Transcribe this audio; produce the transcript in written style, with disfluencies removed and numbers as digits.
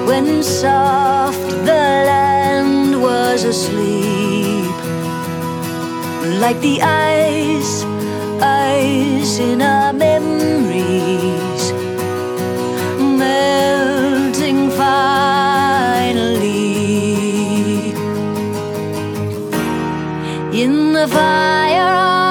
when soft the land was asleep, like the ice in our memories, melting finally in the fire